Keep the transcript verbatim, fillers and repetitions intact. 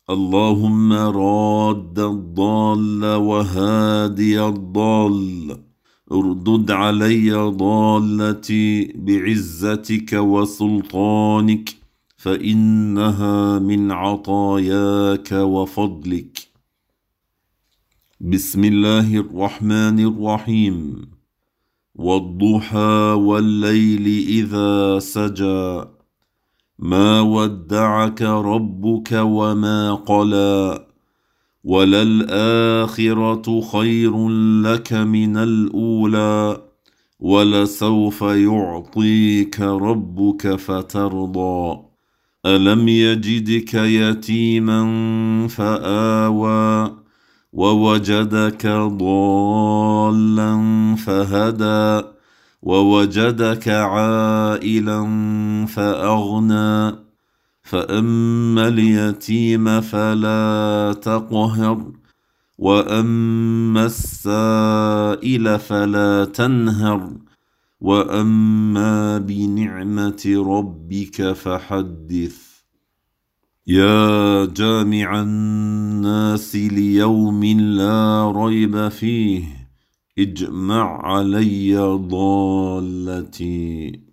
اللهم راد الضال وهادي الضال، اردد علي ضالتي بعزتك وسلطانك، فإنها من عطاياك وفضلك. بسم الله الرحمن الرحيم. والضحى والليل إذا سجى، ما ودعك ربك وما قلى، وللآخرة خير لك من الأولى، ولسوف يعطيك ربك فترضى. ألم يجدك يتيما فآوى، ووجدك ضالا فهدى، ووجدك عائلا فأغنى، فأما اليتيم فلا تقهر، وأما السائل فلا تنهر، وأما بنعمة ربك فحدث. يا جامع الناس ليوم لا ريب فيه، اجمع علي ضالتي.